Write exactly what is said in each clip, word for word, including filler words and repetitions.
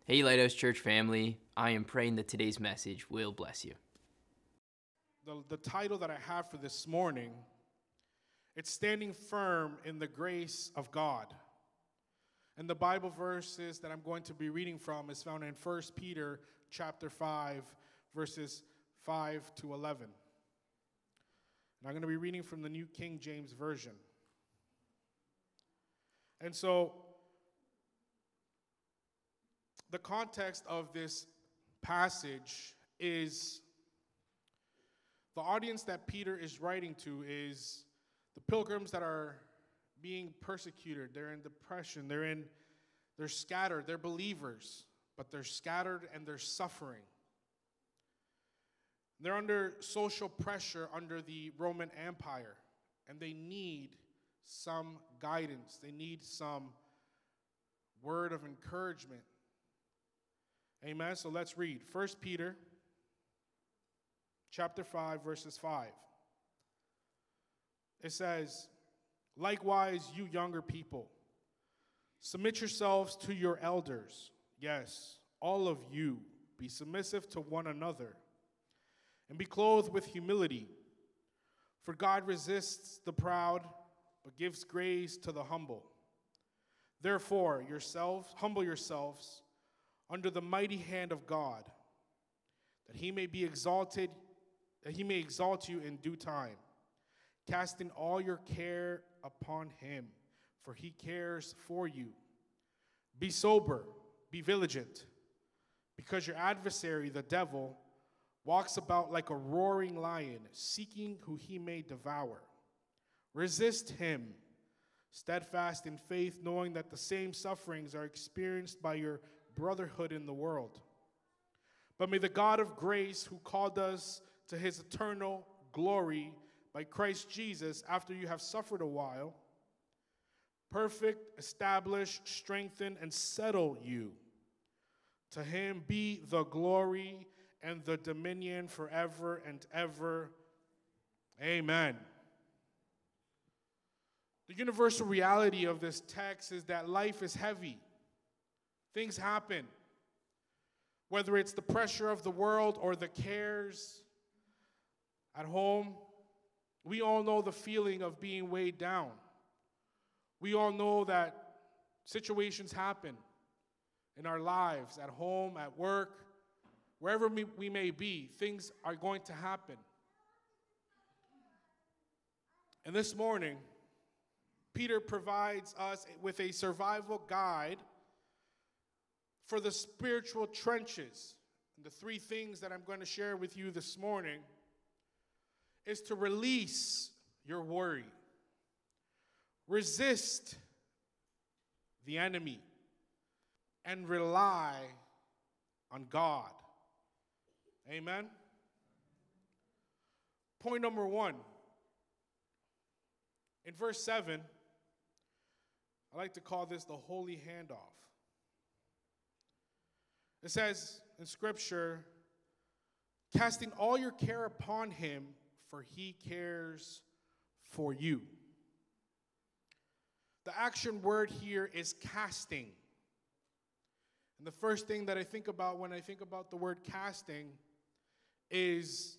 Hey, Lighthouse Church family. I am praying that today's message will bless you. The, the title that I have for this morning, it's Standing Firm in the Grace of God. And the Bible verses that I'm going to be reading from is found in First Peter chapter five, verses five to eleven. And I'm going to be reading from the New King James Version. And so, the context of this passage is the audience that Peter is writing to is the pilgrims that are being persecuted. They're in depression. They're in, they're scattered. They're believers, but they're scattered and they're suffering. They're under social pressure under the Roman Empire, and they need some guidance. They need some word of encouragement. Amen. So let's read. First Peter chapter five, verses five. It says, "Likewise, you younger people, submit yourselves to your elders. Yes, all of you, be submissive to one another, and be clothed with humility. For God resists the proud, but gives grace to the humble. Therefore, yourselves, humble yourselves under the mighty hand of God, that he may be exalted, that he may exalt you in due time, casting all your care upon him, for he cares for you. Be sober, be vigilant, because your adversary, the devil, walks about like a roaring lion, seeking who he may devour. Resist him, steadfast in faith, knowing that the same sufferings are experienced by your brotherhood in the world. But may the God of grace, who called us to his eternal glory by Christ Jesus, after you have suffered a while, perfect, establish, strengthen, and settle you. To him be the glory and the dominion forever and ever. Amen." The universal reality of this text is that life is heavy. Things happen. Whether it's the pressure of the world or the cares at home, we all know the feeling of being weighed down. We all know that situations happen in our lives, at home, at work, wherever we, we may be, things are going to happen. And this morning, Peter provides us with a survival guide for the spiritual trenches. And the three things that I'm going to share with you this morning is to release your worry, resist the enemy, and rely on God. Amen? Point number one. In verse seven, I like to call this the holy handoff. It says in Scripture, casting all your care upon him, for he cares for you. The action word here is casting. And the first thing that I think about when I think about the word casting is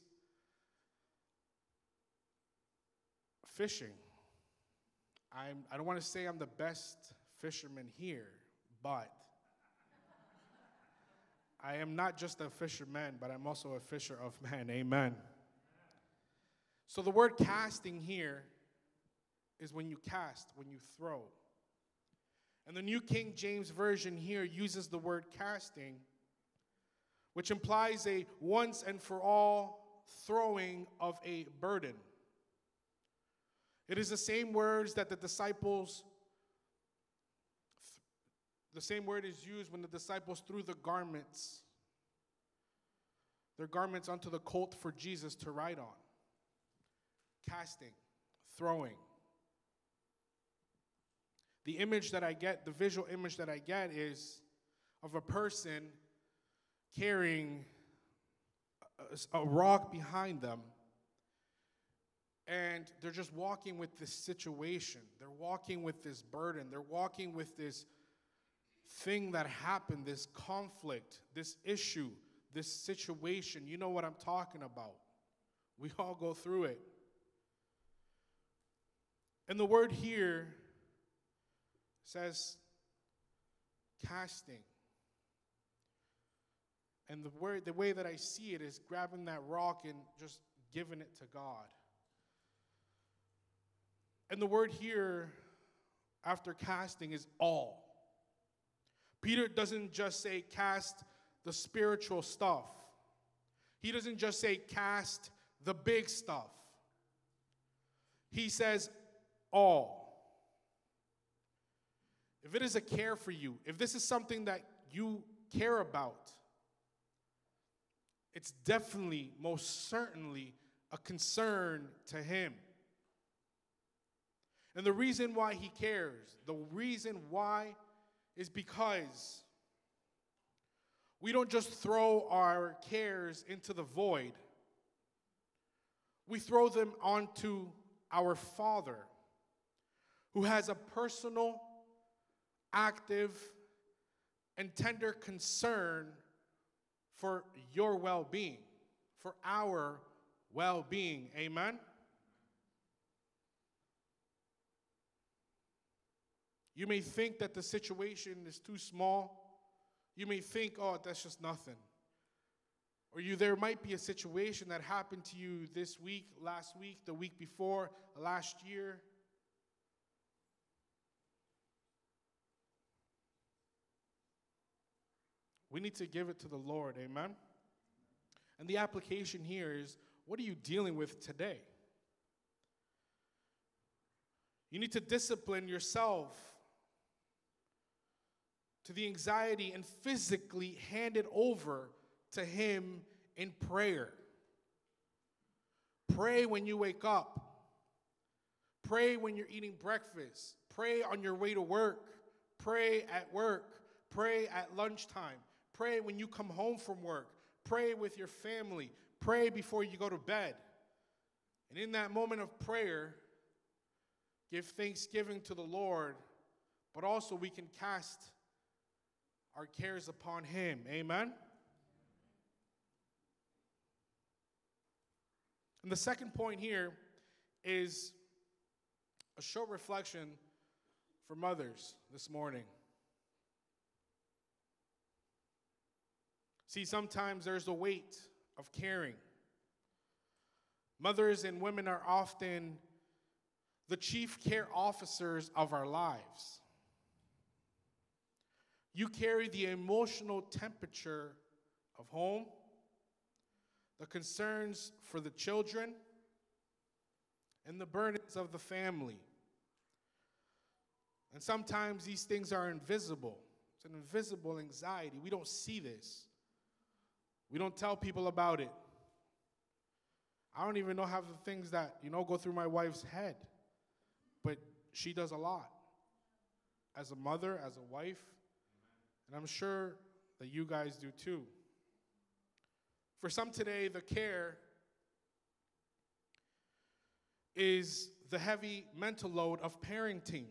fishing. I'm, I don't want to say I'm the best fisherman here, but I am not just a fisherman, but I'm also a fisher of men. Amen. So the word casting here is when you cast, when you throw. And the New King James Version here uses the word casting, which implies a once and for all throwing of a burden. It is the same words that the disciples, the same word is used when the disciples threw the garments, their garments onto the colt for Jesus to ride on. Casting, throwing. The image that I get, the visual image that I get is of a person carrying a, a rock behind them, and they're just walking with this situation. They're walking with this burden. They're walking with this thing that happened, this conflict, this issue, this situation. You know what I'm talking about. We all go through it. And the word here says casting. And the word, the way that I see it is grabbing that rock and just giving it to God. And the word here after casting is all. Peter doesn't just say cast the spiritual stuff. He doesn't just say cast the big stuff. He says all. If it is a care for you, if this is something that you care about, it's definitely, most certainly, a concern to him. And the reason why he cares, the reason why is because we don't just throw our cares into the void. We throw them onto our Father, who has a personal, active, and tender concern for your well-being, for our well-being. Amen? You may think that the situation is too small. You may think, oh, that's just nothing. Or you, there might be a situation that happened to you this week, last week, the week before, last year. We need to give it to the Lord, amen? And the application here is, what are you dealing with today? You need to discipline yourself to the anxiety and physically hand it over to him in prayer. Pray when you wake up. Pray when you're eating breakfast. Pray on your way to work. Pray at work. Pray at lunchtime. Pray when you come home from work. Pray with your family. Pray before you go to bed. And in that moment of prayer, give thanksgiving to the Lord, but also we can cast our cares upon him. Amen? And the second point here is a short reflection for mothers this morning. See, sometimes there's a weight of caring. Mothers and women are often the chief care officers of our lives. You carry the emotional temperature of home, the concerns for the children, and the burdens of the family. And sometimes these things are invisible. It's an invisible anxiety. We don't see this. We don't tell people about it. I don't even know half the things that, you know, go through my wife's head. But she does a lot. As a mother, as a wife. And I'm sure that you guys do too. For some today, the care is the heavy mental load of parenting.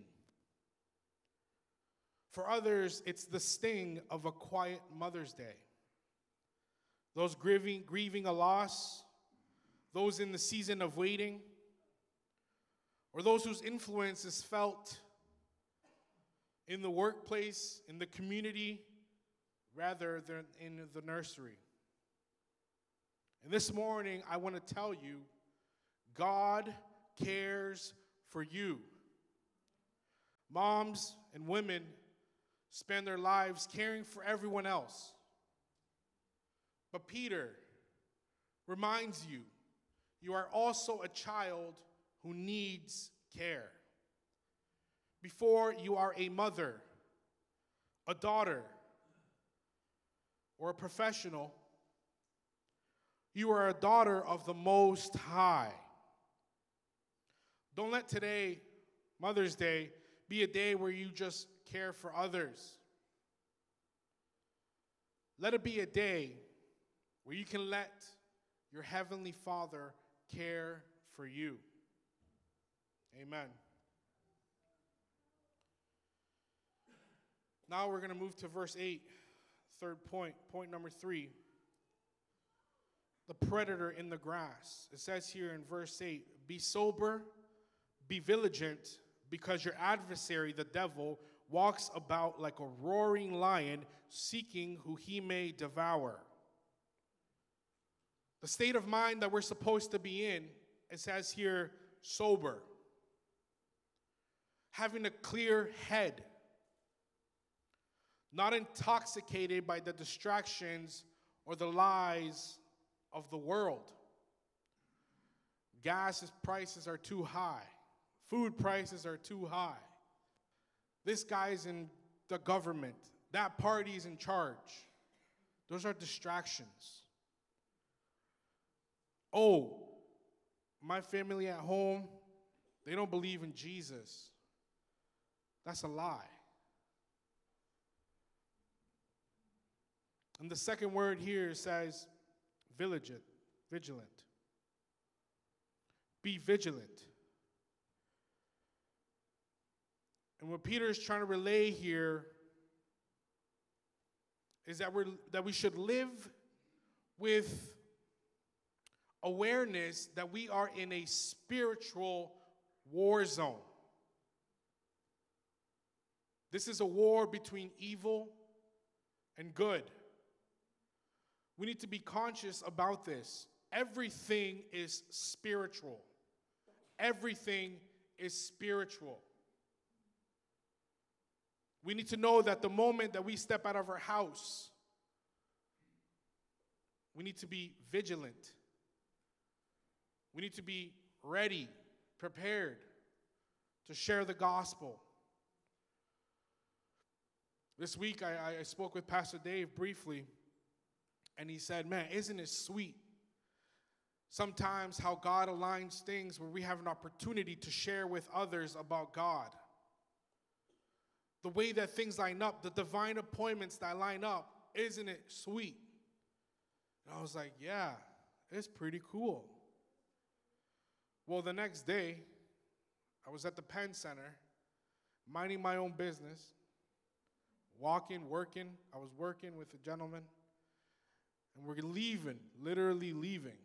For others, it's the sting of a quiet Mother's Day. Those grieving, grieving a loss, those in the season of waiting, or those whose influence is felt in the workplace, in the community, rather than in the nursery. And this morning, I want to tell you, God cares for you. Moms and women spend their lives caring for everyone else. But Peter reminds you, you are also a child who needs care. Before you are a mother, a daughter, or a professional, you are a daughter of the Most High. Don't let today, Mother's Day, be a day where you just care for others. Let it be a day where you can let your Heavenly Father care for you. Amen. Now we're going to move to verse eight, third point, point number three. The predator in the grass. It says here in verse eight, be sober, be vigilant, because your adversary, the devil, walks about like a roaring lion, seeking who he may devour. The state of mind that we're supposed to be in, it says here, sober. Having a clear head. Not intoxicated by the distractions or the lies of the world. Gas prices are too high. Food prices are too high. This guy's in the government. That party's in charge. Those are distractions. Oh, my family at home, they don't believe in Jesus. That's a lie. And the second word here says vigilant, vigilant. Be vigilant. And what Peter is trying to relay here is that we're that we should live with awareness that we are in a spiritual war zone. This is a war between evil and good. We need to be conscious about this. Everything is spiritual. Everything is spiritual. We need to know that the moment that we step out of our house, we need to be vigilant. We need to be ready, prepared to share the gospel. This week, I, I spoke with Pastor Dave briefly, and he said, man, isn't it sweet sometimes how God aligns things where we have an opportunity to share with others about God. The way that things line up, the divine appointments that line up, isn't it sweet? And I was like, yeah, it's pretty cool. Well, the next day, I was at the Penn Center, minding my own business, walking, working. I was working with a gentleman, and we're leaving, literally leaving.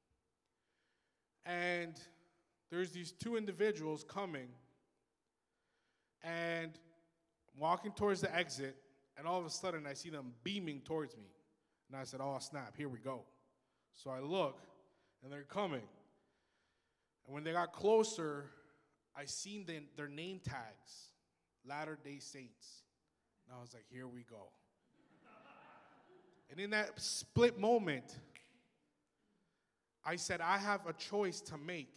And there's these two individuals coming, and I'm walking towards the exit, and all of a sudden I see them beaming towards me. And I said, oh, snap, here we go. So I look, and they're coming. And when they got closer, I seen the, their name tags, Latter-day Saints. And I was like, here we go. And in that split moment, I said, I have a choice to make.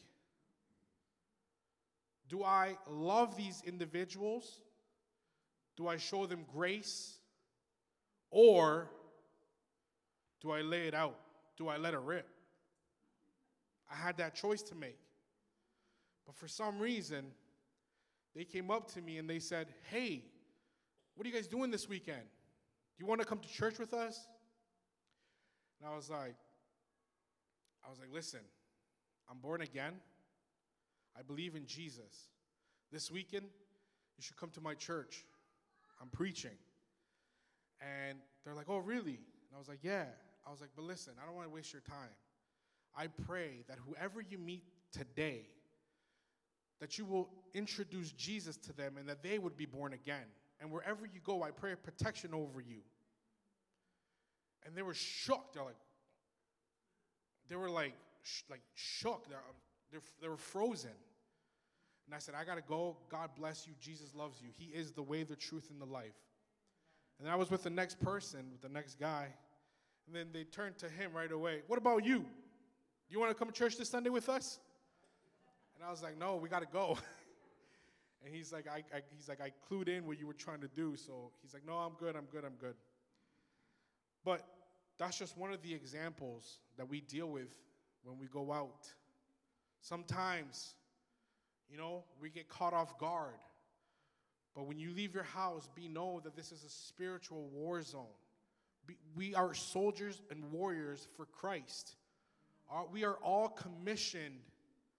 Do I love these individuals? Do I show them grace? Or do I lay it out? Do I let it rip? I had that choice to make. But for some reason, they came up to me and they said, hey, what are you guys doing this weekend? Do you want to come to church with us? And I was like, I was like, listen, I'm born again. I believe in Jesus. This weekend, you should come to my church. I'm preaching. And they're like, oh, really? And I was like, yeah. I was like, but listen, I don't want to waste your time. I pray that whoever you meet today, that you will introduce Jesus to them and that they would be born again. And wherever you go, I pray protection over you. And they were shocked. They're like, they were like, sh- like shook. They're, they're, they were frozen. And I said, I got to go. God bless you. Jesus loves you. He is the way, the truth, and the life. And I was with the next person, with the next guy. And then they turned to him right away. What about you? You want to come to church this Sunday with us? And I was like, no, we got to go. And he's like, I, I, he's like, I clued in what you were trying to do. So he's like, no, I'm good, I'm good, I'm good. But that's just one of the examples that we deal with when we go out. Sometimes, you know, we get caught off guard. But when you leave your house, be know that this is a spiritual war zone. Be, we are soldiers and warriors for Christ. Our, we are all commissioned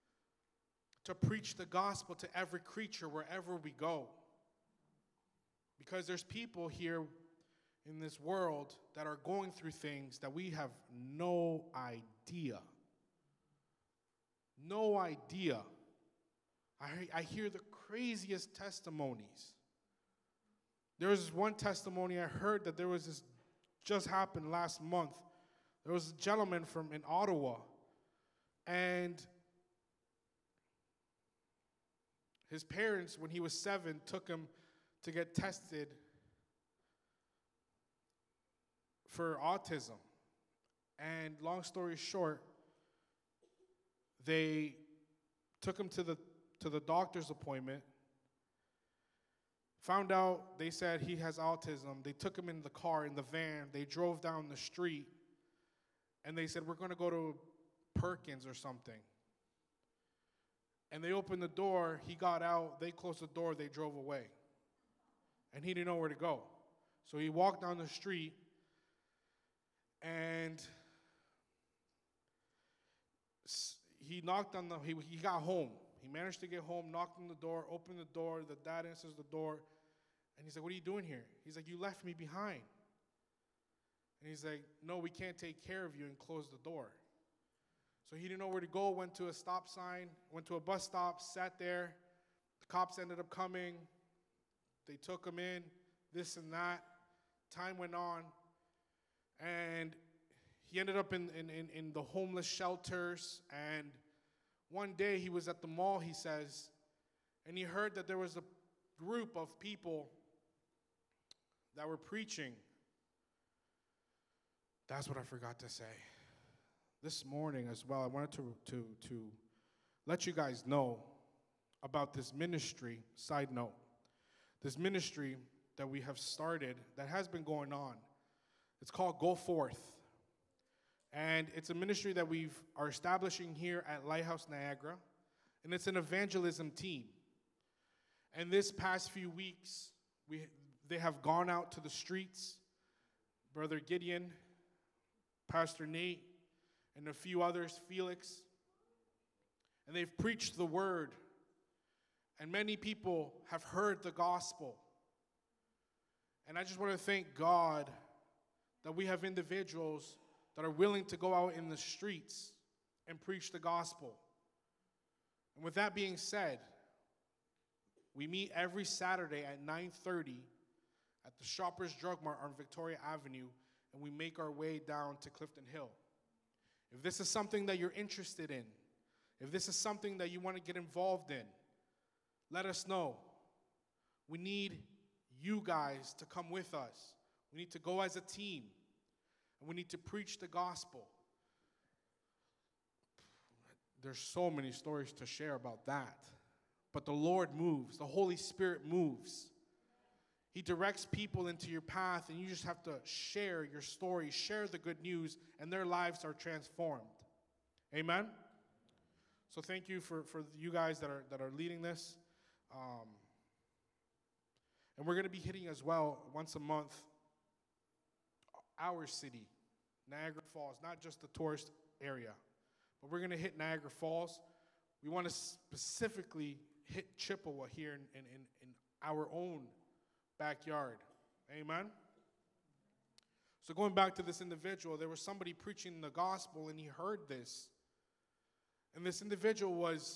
to preach the gospel to every creature wherever we go. Because there's people here in this world that are going through things that we have no idea. No idea. I, I hear the craziest testimonies. There was one testimony I heard that there was this, just happened last month. There was a gentleman from in Ottawa, and his parents, when he was seven, took him to get tested for autism. And long story short, they took him to the to the doctor's appointment. Found out, they said he has autism. They took him in the car, in the van. They drove down the street, and they said, we're going to go to Perkins or something. And they opened the door. He got out. They closed the door. They drove away. And he didn't know where to go. So he walked down the street, and he knocked on the, he, he got home. He managed to get home, knocked on the door, opened the door. The dad answers the door. And he's like, what are you doing here? He's like, you left me behind. And he's like, no, we can't take care of you, and closed the door. So he didn't know where to go, went to a stop sign, went to a bus stop, sat there. The cops ended up coming. They took him in, this and that. Time went on. And he ended up in, in, in, in the homeless shelters. And one day he was at the mall, he says, and he heard that there was a group of people that were preaching. That's what I forgot to say. This morning as well, I wanted to, to, to let you guys know about this ministry, side note. This ministry that we have started that has been going on. It's called Go Forth. And it's a ministry that we are establishing here at Lighthouse Niagara. And it's an evangelism team. And this past few weeks, we they have gone out to the streets. Brother Gideon, Pastor Nate, and a few others, Felix. And they've preached the word. And many people have heard the gospel. And I just want to thank God that we have individuals that are willing to go out in the streets and preach the gospel. And with that being said, we meet every Saturday at nine thirty at the Shoppers Drug Mart on Victoria Avenue, and we make our way down to Clifton Hill. If this is something that you're interested in, if this is something that you want to get involved in, let us know. We need you guys to come with us. We need to go as a team, and we need to preach the gospel. There's so many stories to share about that. But the Lord moves. The Holy Spirit moves. He directs people into your path, and you just have to share your story, share the good news, and their lives are transformed. Amen? So thank you for, for you guys that are, that are leading this. Um, and we're going to be hitting as well, once a month, our city, Niagara Falls, not just the tourist area. But we're going to hit Niagara Falls. We want to specifically hit Chippewa here in, in, in, in our own backyard. Amen? So going back to this individual, there was somebody preaching the gospel, and he heard this. And this individual was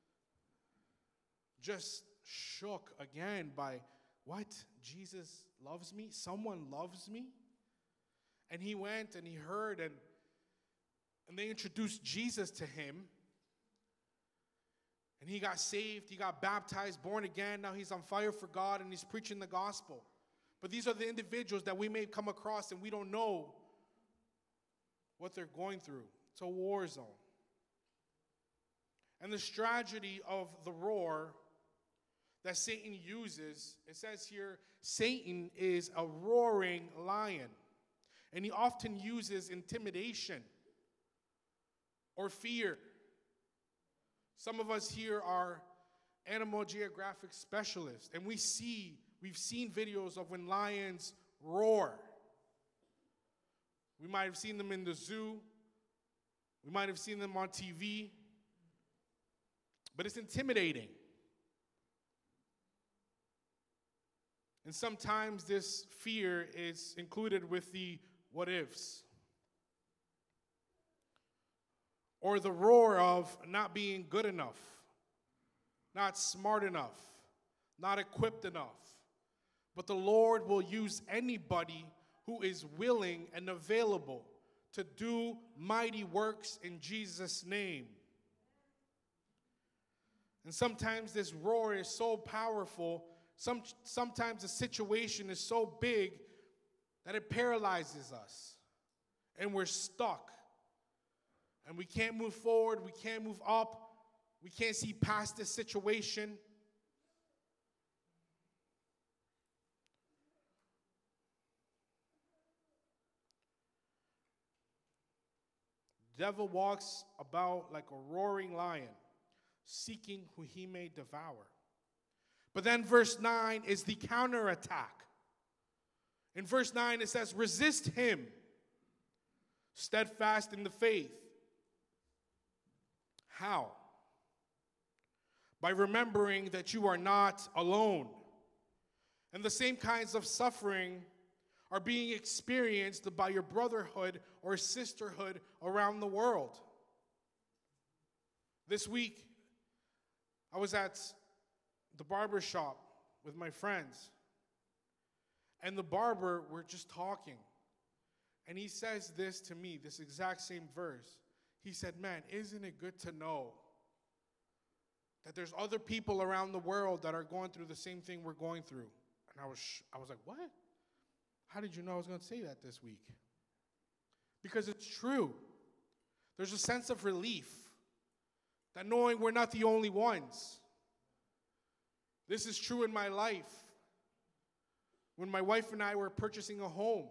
just shook again by, what? Jesus loves me? Someone loves me? And he went and he heard, and, and they introduced Jesus to him. And he got saved, he got baptized, born again. Now he's on fire for God, and he's preaching the gospel. But these are the individuals that we may come across, and we don't know what they're going through. It's a war zone. And the tragedy of the roar that Satan uses, it says here, Satan is a roaring lion. And he often uses intimidation or fear. Some of us here are animal geographic specialists, and we see, we've seen videos of when lions roar. We might have seen them in the zoo. We might have seen them on T V. But it's intimidating. And sometimes this fear is included with the what ifs, or the roar of not being good enough, not smart enough, not equipped enough. But the Lord will use anybody who is willing and available to do mighty works in Jesus' name. And sometimes this roar is so powerful, some, sometimes the situation is so big that it paralyzes us. And we're stuck. And we can't move forward, we can't move up, we can't see past this situation. The devil walks about like a roaring lion, seeking who he may devour. But then verse nine is the counterattack. In verse nine it says, resist him, steadfast in the faith. How? By remembering that you are not alone. And the same kinds of suffering are being experienced by your brotherhood or sisterhood around the world. This week, I was at the barber shop with my friends, and the barber, we're just talking, and he says this to me, this exact same verse. He said, man, isn't it good to know that there's other people around the world that are going through the same thing we're going through? And I was, sh- I was like, what? How did you know I was going to say that this week? Because it's true. There's a sense of relief that knowing we're not the only ones. This is true in my life. When my wife and I were purchasing a home,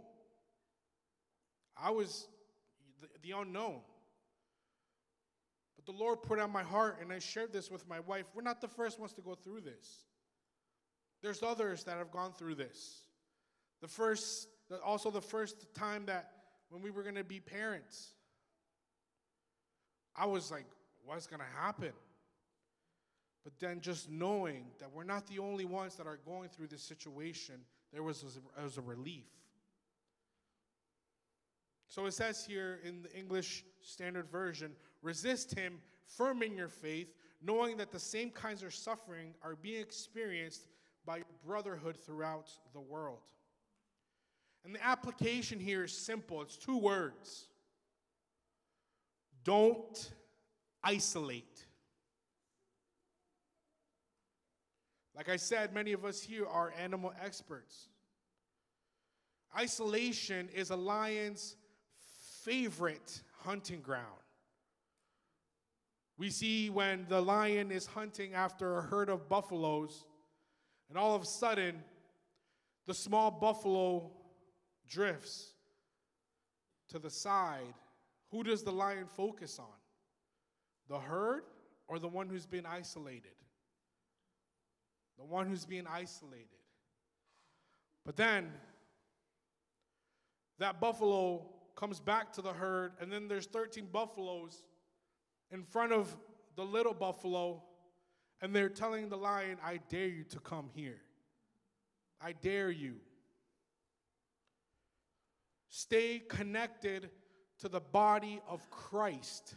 I was the, the unknown. But the Lord put on my heart, and I shared this with my wife. We're not the first ones to go through this. There's others that have gone through this. The first, also the first time that when we were going to be parents, I was like, what's going to happen? But then just knowing that we're not the only ones that are going through this situation, there was a, was a relief. So it says here in the English Standard Version, resist him, firm in your faith, knowing that the same kinds of suffering are being experienced by your brotherhood throughout the world. And the application here is simple. It's two words. Don't isolate. Like I said, many of us here are animal experts. Isolation is a lion's favorite hunting ground. We see when the lion is hunting after a herd of buffaloes, and all of a sudden, the small buffalo drifts to the side. Who does the lion focus on? The herd or the one who's been isolated? The one who's being isolated. But then, that buffalo comes back to the herd, and then there's thirteen buffaloes in front of the little buffalo, and they're telling the lion, I dare you to come here. I dare you. Stay connected to the body of Christ.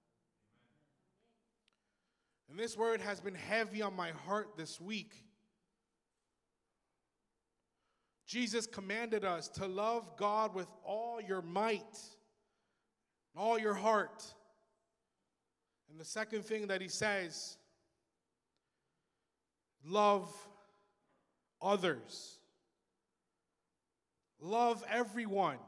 And this word has been heavy on my heart this week. Jesus commanded us to love God with all your might, all your heart. And the second thing that he says, love others. Love everyone.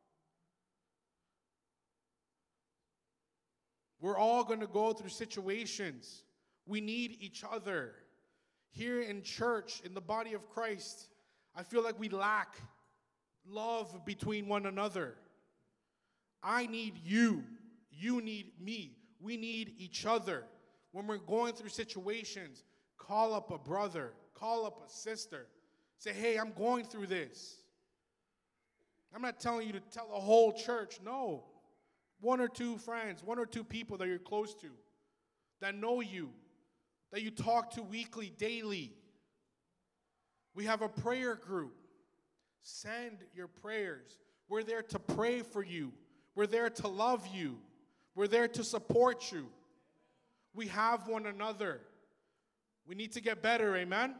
We're all going to go through situations. We need each other. Here in church, in the body of Christ, I feel like we lack love between one another. I need you. You need me. We need each other. When we're going through situations, call up a brother, call up a sister. Say, hey, I'm going through this. I'm not telling you to tell the whole church. No. One or two friends, one or two people that you're close to, that know you, that you talk to weekly, daily. We have a prayer group. Send your prayers. We're there to pray for you. We're there to love you. We're there to support you. We have one another. We need to get better, amen?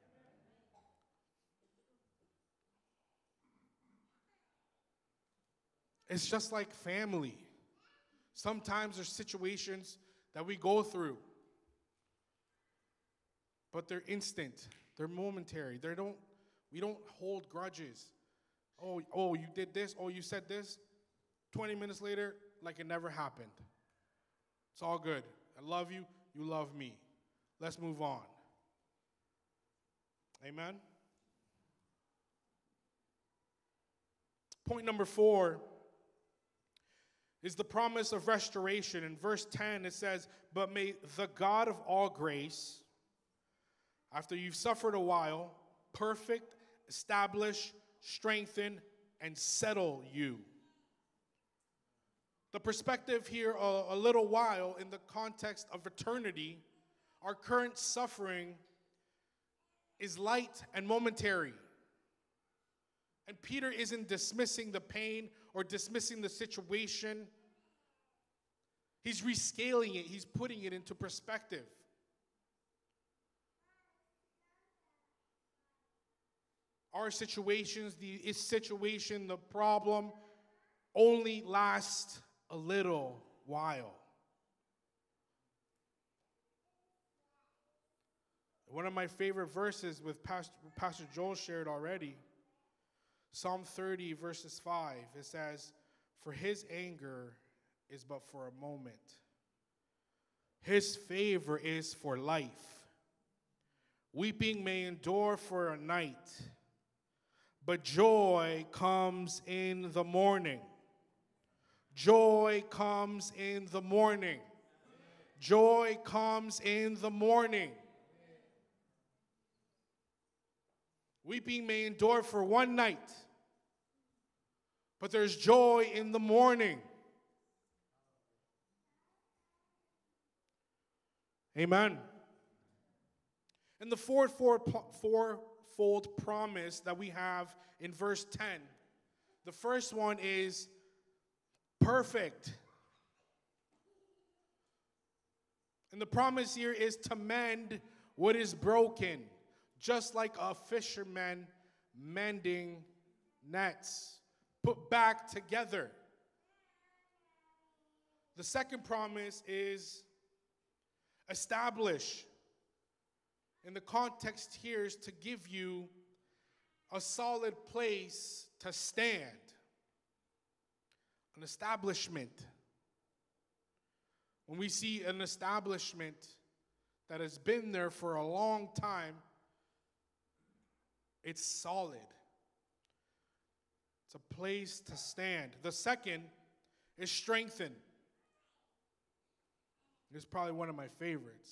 It's just like family. Sometimes there's situations that we go through, but they're instant. They're momentary. They don't. We don't hold grudges. Oh, oh, you did this. Oh, you said this. Twenty minutes later, like it never happened. It's all good. I love you. You love me. Let's move on. Amen. Point number four is the promise of restoration. In verse ten, it says, "But may the God of all grace, after you've suffered a while, perfect, establish, strengthen, and settle you." The perspective here, a, a little while, in the context of eternity, our current suffering is light and momentary. And Peter isn't dismissing the pain or dismissing the situation. He's rescaling it. He's putting it into perspective. Our situations, the situation, the problem, only last a little while. One of my favorite verses with Pastor, Pastor Joel shared already, Psalm thirty, verses five, it says, "For his anger is but for a moment. His favor is for life. Weeping may endure for a night, but joy comes in the morning." Joy comes in the morning. Joy comes in the morning. Weeping may endure for one night, but there's joy in the morning. Amen. And the fourfold, fourfold promise that we have in verse ten, the first one is perfect. And the promise here is to mend what is broken, just like a fisherman mending nets, put back together. The second promise is establish. And the context here is to give you a solid place to stand. An establishment. When we see an establishment that has been there for a long time, it's solid. It's a place to stand. The second is strengthen. It's probably one of my favorites.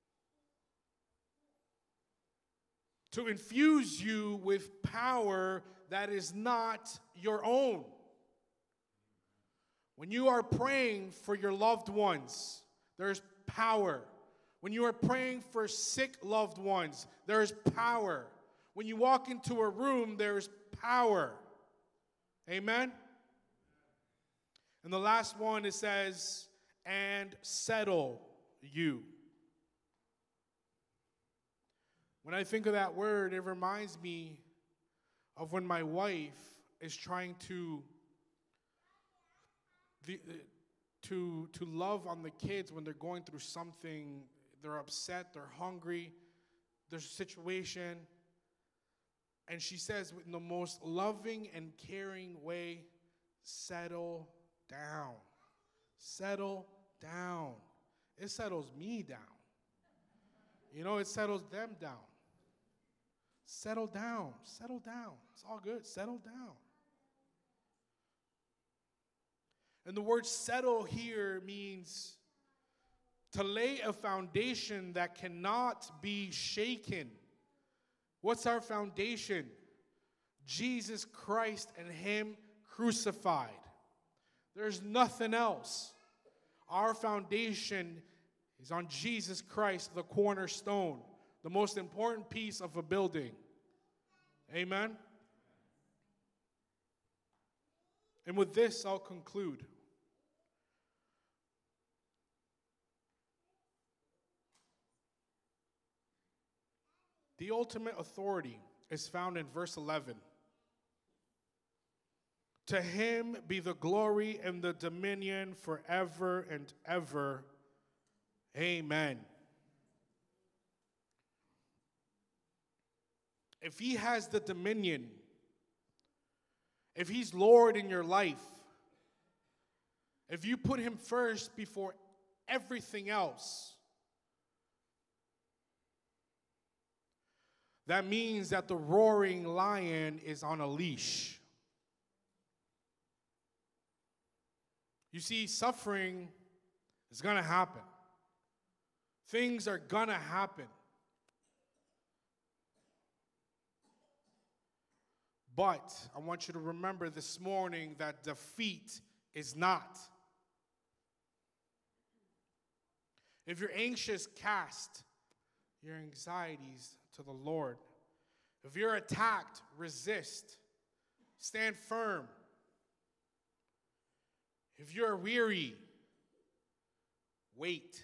To infuse you with power that is not your own. When you are praying for your loved ones, there's power. When you are praying for sick loved ones, there's power. When you walk into a room, there's power. Amen? And the last one, it says, and settle you. When I think of that word, it reminds me of when my wife is trying to The, to, to love on the kids when they're going through something, they're upset, they're hungry, there's a situation, and she says in the most loving and caring way, settle down. Settle down. It settles me down. You know, it settles them down. Settle down. Settle down. It's all good. Settle down. And the word settle here means to lay a foundation that cannot be shaken. What's our foundation? Jesus Christ and Him crucified. There's nothing else. Our foundation is on Jesus Christ, the cornerstone, the most important piece of a building. Amen? And with this, I'll conclude. The ultimate authority is found in verse eleven. To him be the glory and the dominion forever and ever. Amen. If he has the dominion, if he's Lord in your life, if you put him first before everything else, that means that the roaring lion is on a leash. You see, suffering is going to happen. Things are going to happen. But I want you to remember this morning that defeat is not. If you're anxious, cast your anxieties to the Lord. If you're attacked, resist. Stand firm. If you're weary, wait.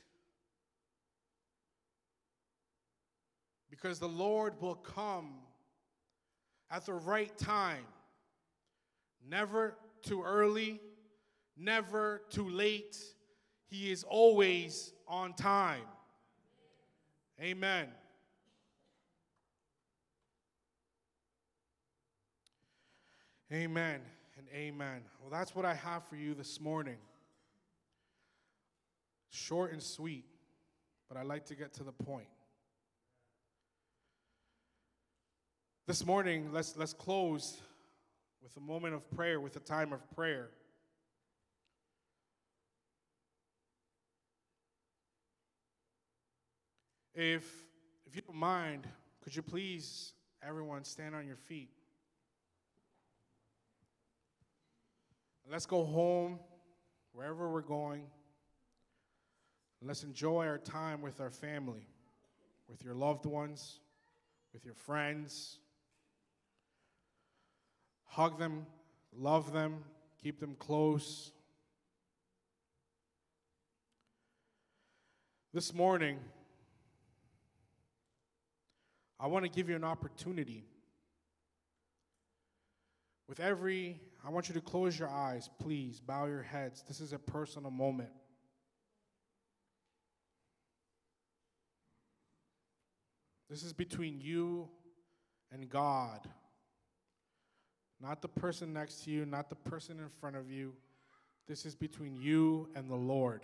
Because the Lord will come at the right time. Never too early, never too late. He is always on time. Amen. Amen and amen. Well, that's what I have for you this morning. Short and sweet, but I like to get to the point. This morning, let's, let's close with a moment of prayer, with a time of prayer. If, if you don't mind, could you please, everyone, stand on your feet? Let's go home, wherever we're going. Let's enjoy our time with our family, with your loved ones, with your friends. Hug them, love them, keep them close. This morning, I want to give you an opportunity. With every, I want you to close your eyes, please, bow your heads. This is a personal moment. This is between you and God. Not the person next to you, not the person in front of you. This is between you and the Lord.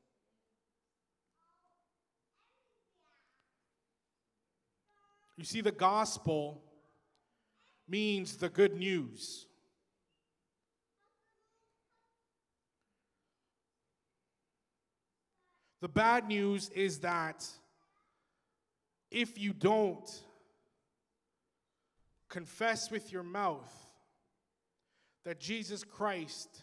You see, the gospel means the good news. The bad news is that if you don't confess with your mouth that Jesus Christ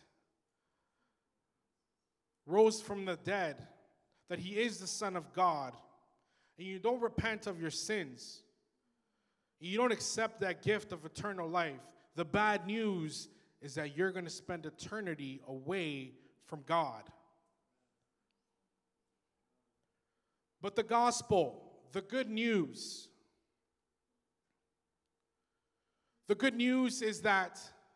rose from the dead, that he is the Son of God, and you don't repent of your sins, you don't accept that gift of eternal life, the bad news is that you're going to spend eternity away from God. But the gospel, the good news, the good news is that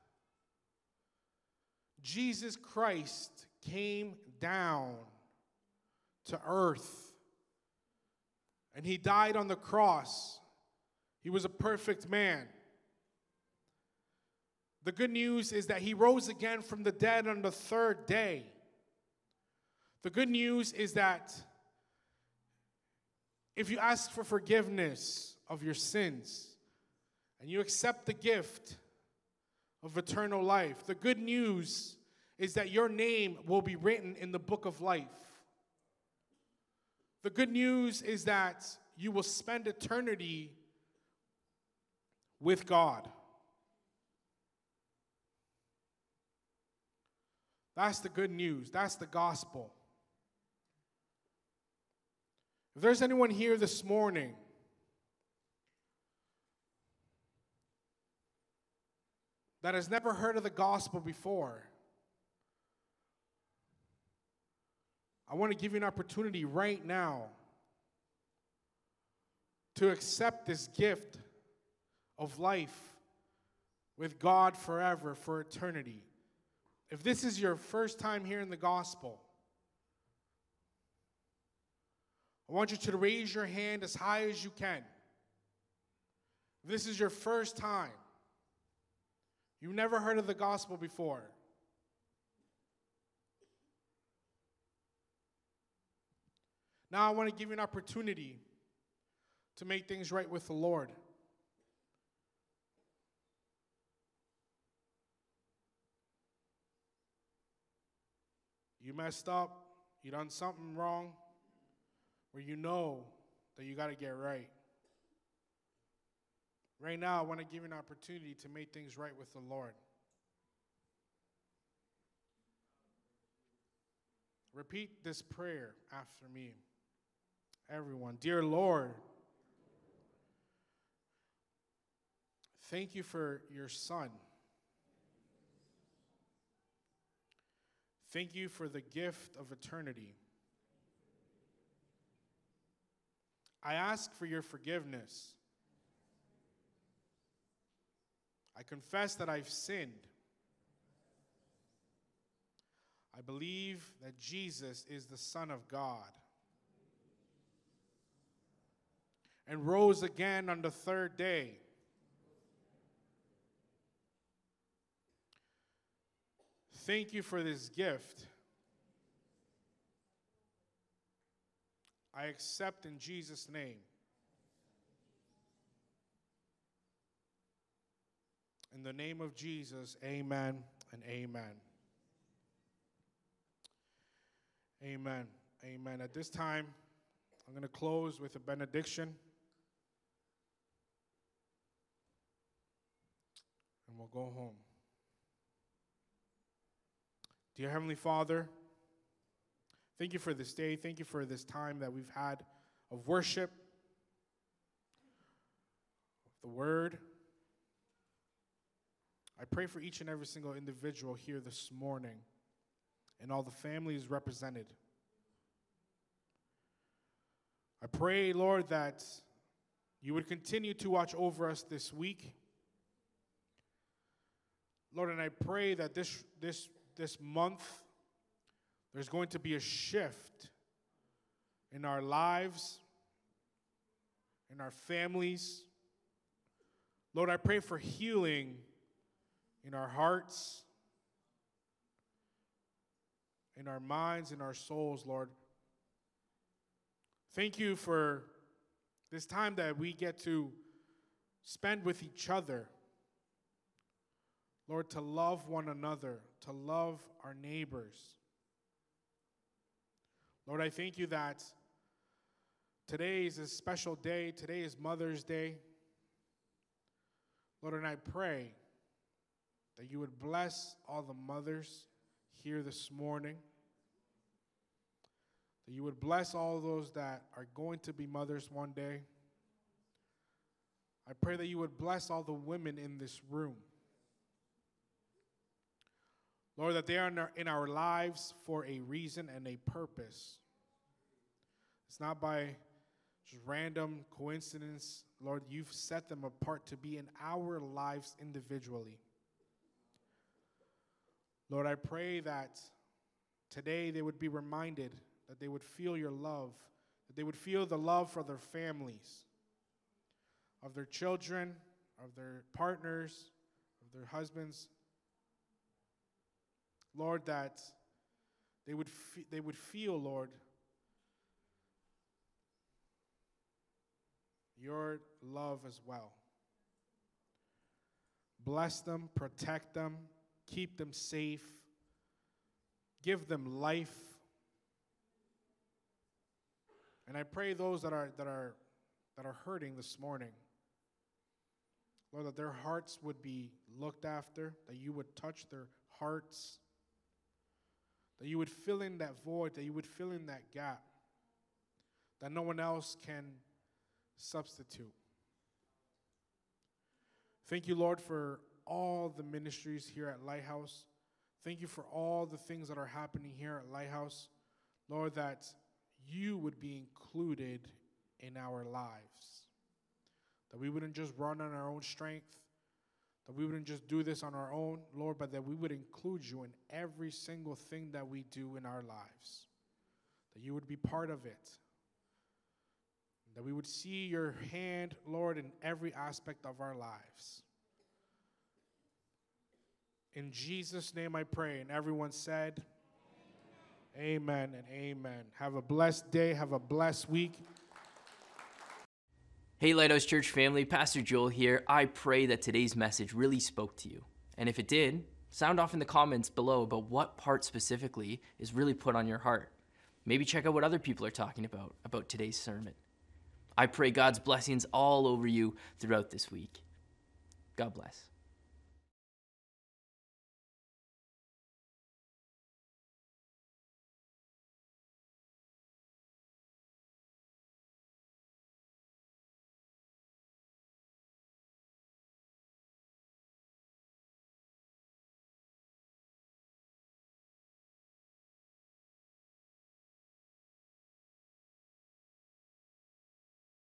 Jesus Christ came down to earth and he died on the cross. He was a perfect man. The good news is that he rose again from the dead on the third day. The good news is that if you ask for forgiveness of your sins and you accept the gift of eternal life, the good news is that your name will be written in the book of life. The good news is that you will spend eternity with God. That's the good news. That's the gospel. If there's anyone here this morning that has never heard of the gospel before, I want to give you an opportunity right now to accept this gift of life with God forever, for eternity. If this is your first time hearing the gospel, I want you to raise your hand as high as you can. If this is your first time, you've never heard of the gospel before, now I want to give you an opportunity to make things right with the Lord. You messed up, you done something wrong, where you know that you got to get right. Right now, I want to give you an opportunity to make things right with the Lord. Repeat this prayer after me. Everyone, dear Lord, thank you for your Son. Thank you for the gift of eternity. I ask for your forgiveness. I confess that I've sinned. I believe that Jesus is the Son of God and rose again on the third day. Thank you for this gift. I accept in Jesus' name. In the name of Jesus, amen and amen. Amen. Amen. At this time, I'm going to close with a benediction. And we'll go home. Dear Heavenly Father, thank you for this day. Thank you for this time that we've had of worship, of the Word. I pray for each and every single individual here this morning and all the families represented. I pray, Lord, that you would continue to watch over us this week. Lord, and I pray that this, this, this month, there's going to be a shift in our lives, in our families. Lord, I pray for healing in our hearts, in our minds, in our souls, Lord. Thank you for this time that we get to spend with each other. Lord, to love one another, to love our neighbors. Lord, I thank you that today is a special day. Today is Mother's Day. Lord, and I pray that you would bless all the mothers here this morning. That you would bless all those that are going to be mothers one day. I pray that you would bless all the women in this room. Lord, that they are in our, in our lives for a reason and a purpose. It's not by just random coincidence. Lord, you've set them apart to be in our lives individually. Lord, I pray that today they would be reminded that they would feel your love, that they would feel the love for their families, of their children, of their partners, of their husbands. Lord, that they would fe- they would feel, Lord, your love as well. Bless them, protect them, keep them safe, give them life. And I pray those that are that are that are hurting this morning, Lord, that their hearts would be looked after, that you would touch their hearts, that you would fill in that void, that you would fill in that gap, that no one else can substitute. Thank you, Lord, for all the ministries here at Lighthouse. Thank you for all the things that are happening here at Lighthouse. Lord, that you would be included in our lives. That we wouldn't just run on our own strength. That we wouldn't just do this on our own, Lord, but that we would include you in every single thing that we do in our lives. That you would be part of it. That we would see your hand, Lord, in every aspect of our lives. In Jesus' name I pray. And everyone said, amen and amen. Have a blessed day. Have a blessed week. Hey Lighthouse Church family, Pastor Joel here. I pray that today's message really spoke to you. And if it did, sound off in the comments below about what part specifically is really put on your heart. Maybe check out what other people are talking about, about today's sermon. I pray God's blessings all over you throughout this week. God bless.